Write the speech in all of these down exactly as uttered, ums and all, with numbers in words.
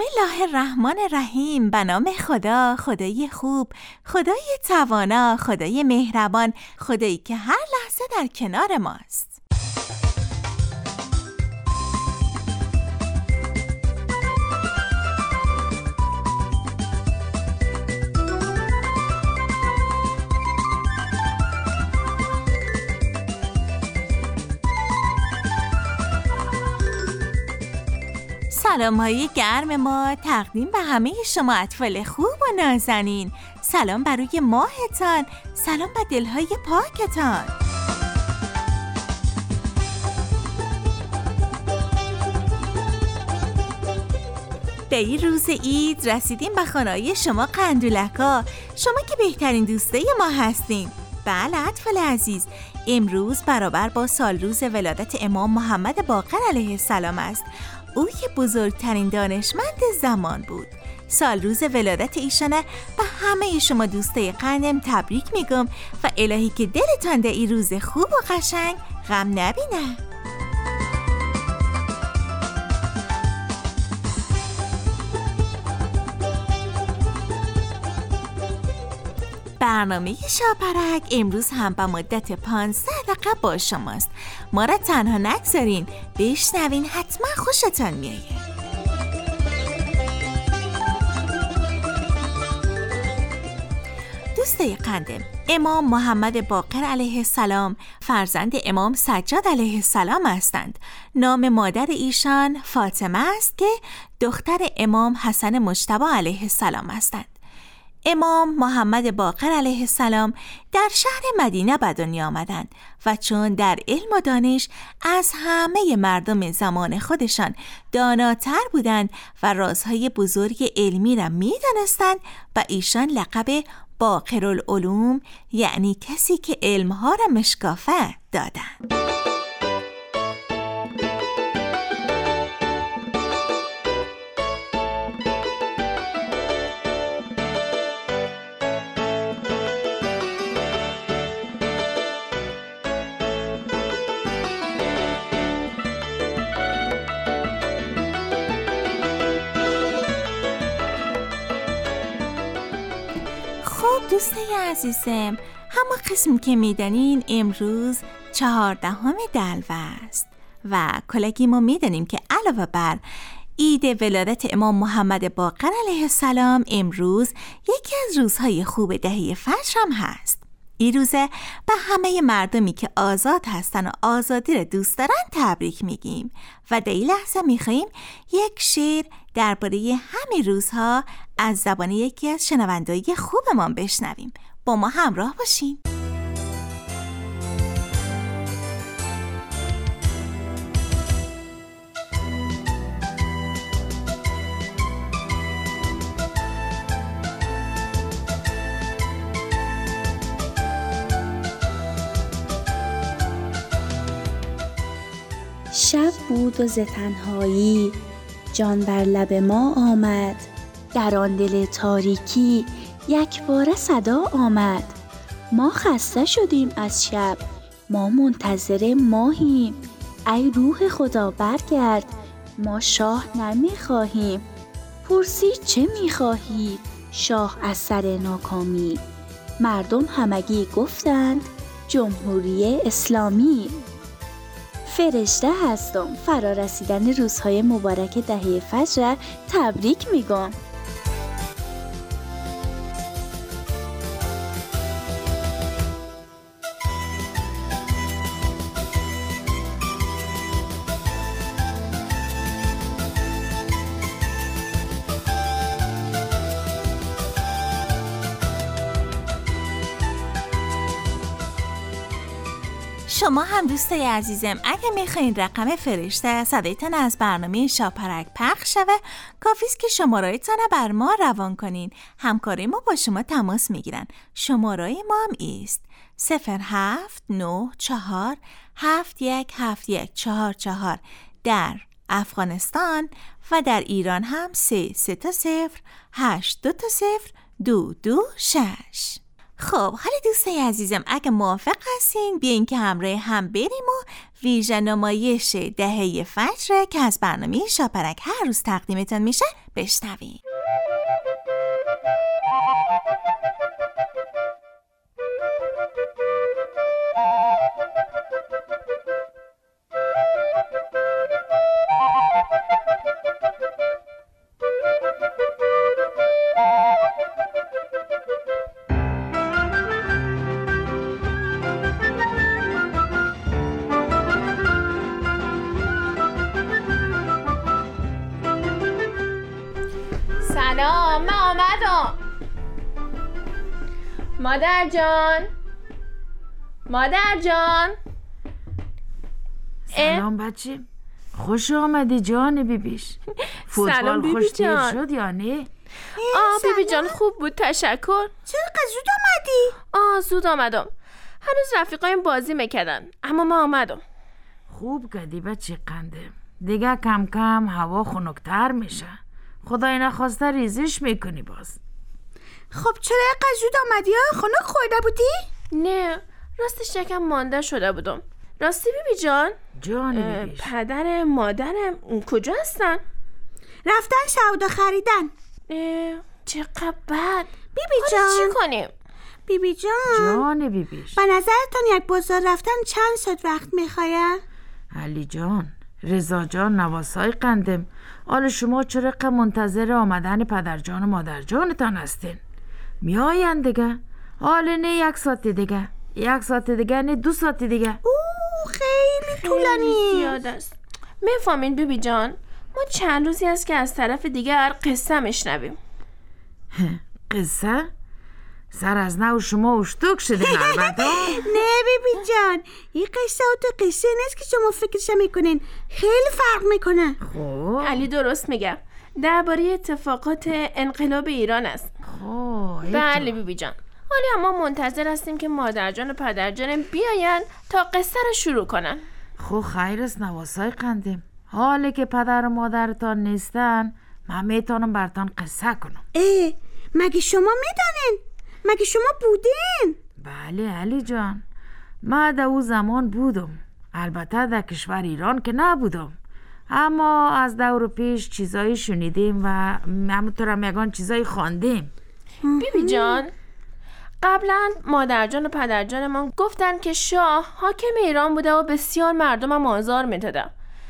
الله الرحمن الرحیم. به نام خدا، خدای خوب، خدای توانا، خدای مهربان، خدایی که هر لحظه در کنار ماست. سلام‌های گرم ما تقدیم به همه شما اطفال خوب و نازنین. سلام بر روی ماهتان، سلام به دلهای پاکتان. به این روز عید رسیدیم به خانه‌های شما قندولکا، شما که بهترین دوستای ما هستین. بله اطفال عزیز، امروز برابر با سال روز ولادت امام محمد باقر علیه السلام است. او که بزرگترین دانشمند زمان بود. سال روز ولادت ایشانه. به همه شما دوستای قندم تبریک میگم و الهی که دلتان در این روز خوب و قشنگ غم نبینه. برنامه شاپرک امروز هم به مدت پانزده دقیقه با شماست. ما را تنها نگذارین، بشنوین، حتما خوشتان میایه. دوستای قندم، امام محمد باقر علیه السلام فرزند امام سجاد علیه السلام هستند. نام مادر ایشان فاطمه است که دختر امام حسن مجتبی علیه السلام هستند. امام محمد باقر علیه السلام در شهر مدینه به دنیا آمدند و چون در علم و دانش از همه مردم زمان خودشان داناتر بودند و رازهای بزرگ علمی را می دانستند و ایشان لقب باقرالعلوم، یعنی کسی که علمها را مشکافه، دادند. دوستای عزیزم، همه قسم که میدانین امروز چهاردهم دلو است و کلگی ما میدانیم که علاوه بر عید ولادت امام محمد باقر علیه السلام امروز یکی از روزهای خوب دهه فجر هم هست. این روزه به همه مردمی که آزاد هستن و آزادی را دوست دارن تبریک میگیم و در این لحظه میخواییم یک شعر درباره همین روزها از زبان یکی از شنونده‌های خوبمان بشنویم. با ما همراه باشین. شب بود و ز تنهایی جان بر لب ما آمد، در آن دل تاریکی یک باره صدا آمد. ما خسته شدیم از شب، ما منتظر ماهیم، ای روح خدا برگرد، ما شاه نمیخواهیم. پرسی چه میخواهی شاه از سر ناکامی، مردم همگی گفتند جمهوری اسلامی. فرشته هستم، فرا رسیدن روزهای مبارک دهه فجر تبریک میگم. شما هم دوستای عزیزم اگه میخواین رقم فرشته صدایتان از برنامه شاپرک پخش شوه، کافیست که شماره‌تان بر ما روان کنین. همکاری ما با شما تماس میگیرن. شماره ما هم ایست صفر هفت نه چهار هفت یک هفت یک چهار چهار در افغانستان و در ایران هم سه سه تا صفر هشت دو تا صفر دو دو شش. خب حالا دوستای عزیزم اگه موافق هستین بیاین که همراه هم بریم و ویژه نمایش دهه فجر که از برنامه شاپرک هر روز تقدیمتان میشه بشنویم. سلام، من آمدم. مادر جان، مادر جان. سلام بچه، خوش آمدی جان بیبیش. فوتبال خوش تیر شد یا نه؟ آه بیبی جان خوب بود، تشکر. چرا زود آمدی؟ آه زود آمدم، هنوز رفیقایم بازی میکردن اما ما آمدم. خوب کردی بچه قنده، دیگه کم کم هوا خنک‌تر میشه. خدای نخواسته ریزش میکنی باز. خب چرا اینقدر زود آمدی؟ خنک خورده بودی؟ نه راستش یکم مانده شده بودم. راستی بیبی جان، جان بیبیش، پدر مادرم کجا هستن؟ رفتن سودا خریدن. چقدر بد. بیبی جان چی کنیم؟ بیبی جان جان بیبیش، به نظرتان یک بازار رفتن چند ساعت وقت میخواید؟ علی جان، رضا جان، نواسای قندم، حالا شما چرا منتظر آمدن پدر جان و مادر جانتان هستین؟ میاین دیگه. حالا نه یک ساعت دیگه، یک ساعت دیگه، نه دو ساعت دیگه. اوه خیلی طولانی زیاد است. میفهمین بیبی جان، ما چند روزی است که از طرف دیگر قصه میشنویم. قصه؟ سر از نو شما اشتوک شدین البته. نه بیبی جان، این قصه و تو قصه نیست که شما فکرش میکنین، خیلی فرق میکنه. خب علی درست میگه، درباره اتفاقات انقلاب ایران است. خب بله بیبی جان، ولی اما منتظر هستیم که مادرجان و پدرجان بیاین تا قصه رو شروع کنن. خب خیر است نواسای قندم، حالی که پدر و مادرتان نیستن من میتونم برتان قصه کنم. اه مگه شما میدانین؟ مگه شما بودین؟ بله علی جان، من در او زمان بودم، البته در کشور ایران که نبودم، اما از دور پیش چیزایی شنیدیم و همونطورم یگان چیزایی خواندیم. بیبی جان، قبلا مادرجان و پدرجان ما گفتن که شاه حاکم ایران بوده و بسیار مردم هم آزار میداده،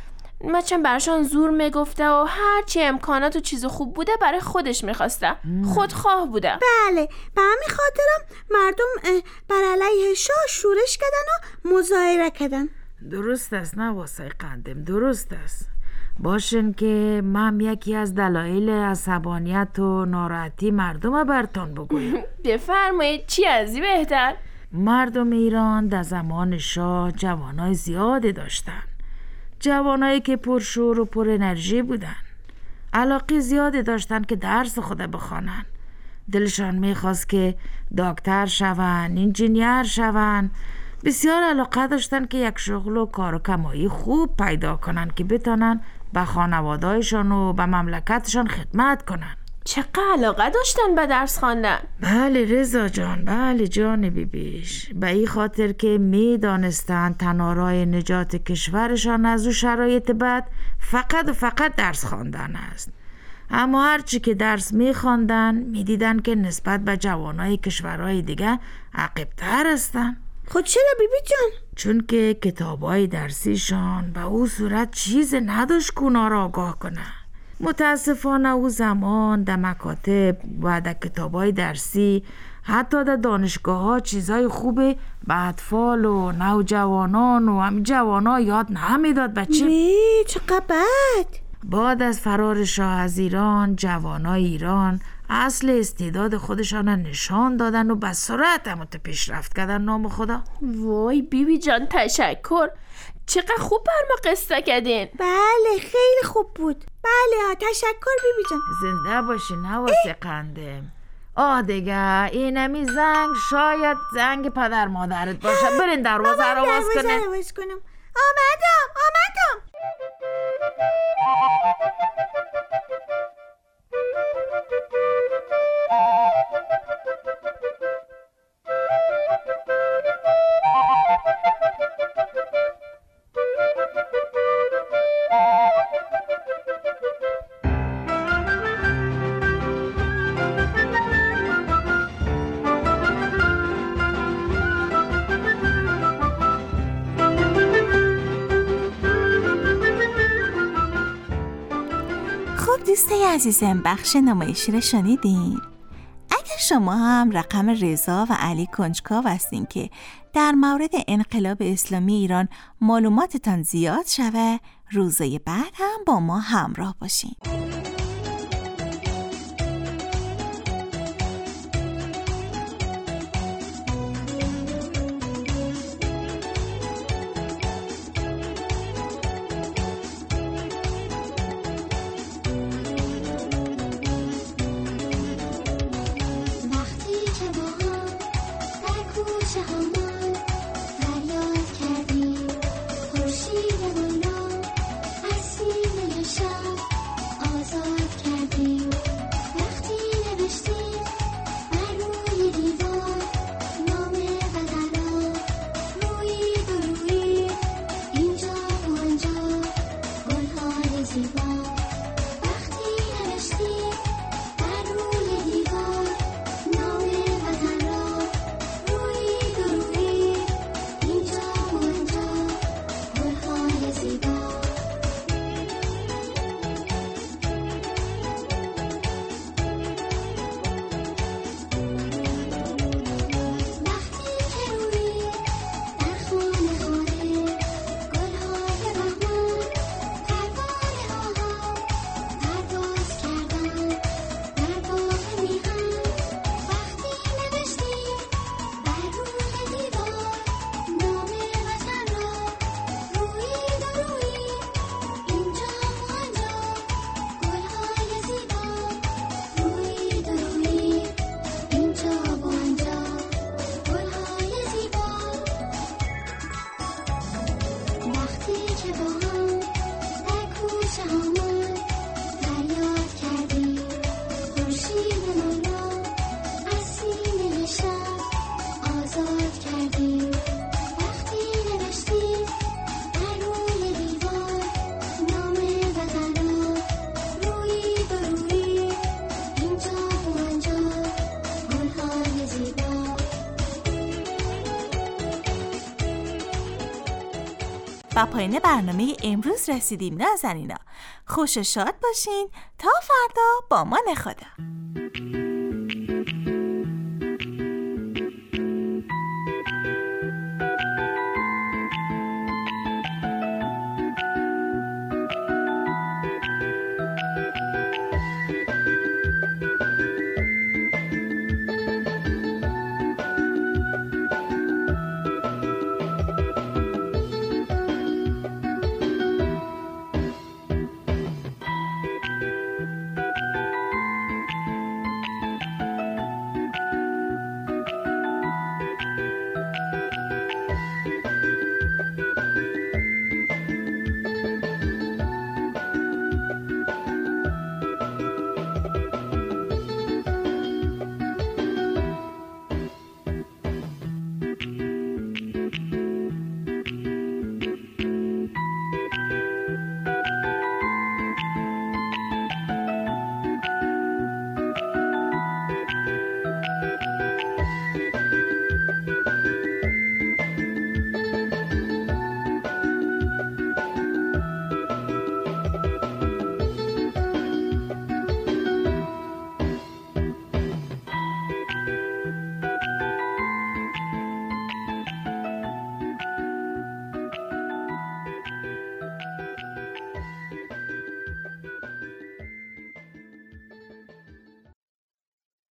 مچن برشان زور میگفته و هرچی امکانات و چیز خوب بوده برای خودش میخواسته، خودخواه بوده. بله، به همین خاطرم مردم بر علیه شاه شورش کردن و مظاهره کردن. درست است نواسای قندم، درست است. باشن که من یکی از دلایل عصبانیت و ناراحتی مردم برتان بگویم. بفرمایید، چی ازی بهتر؟ مردم ایران در زمان شاه جوانای زیاده داشتن، جوانایی که پرشور و پر انرژی بودن، علاقه زیاده داشتن که درس خود بخوانن، دلشان میخواست که دکتر شون، انجینیر شون، بسیار علاقه داشتن که یک شغل و کار و کمایی خوب پیدا کنن که بتونن به خانواده‌شان و به مملکتشان خدمت کنن. چقدر علاقه داشتن به درس خواندن؟ بله رضا جان، بله جان بیبیش، به این خاطر که می دانستن تنها راه نجات کشورشان از او شرایط بد فقط و فقط درس خواندن است. اما هرچی که درس می خواندن می دیدن که نسبت به جوانای کشورهای دیگه عقب‌تر هستن. خود چرا بیبی جان؟ چون که کتابای درسیشان به او صورت چیز نداشت که اونا را آگاه کنه. متاسفانه او زمان در مکاتب و در کتابای درسی، حتی در دانشگاه ها چیزای خوبه به اطفال و نوجوانان و هم جوانا یاد نمیداد بچه. وی چقدر بد. بعد از فرار شاه از ایران، جوانای ایران اصل استعداد خودشان نشان دادن و به سرعت همونطور پیشرفت کردن نام خدا. وای بیبی جان تشکر، چقدر خوب بر ما قصه کردین. بله خیلی خوب بود. بله تشکر بیبی جان. زنده باشی نواسه قندم. آه دیگه اینمی زنگ شاید زنگ پدر مادرت باشه. برین دروازه رو باز کنین. آمدم آمدم. دوسته عزیزم، بخش نمایشی رو شنیدین؟ اگر شما هم رقم رضا و علی کنجکاو هستین که در مورد انقلاب اسلامی ایران معلوماتتان زیاد شوه، روزای بعد هم با ما همراه باشین. با پایان برنامه امروز رسیدیم نازنینا. خوش و شاد باشین تا فردا با ما. خدا.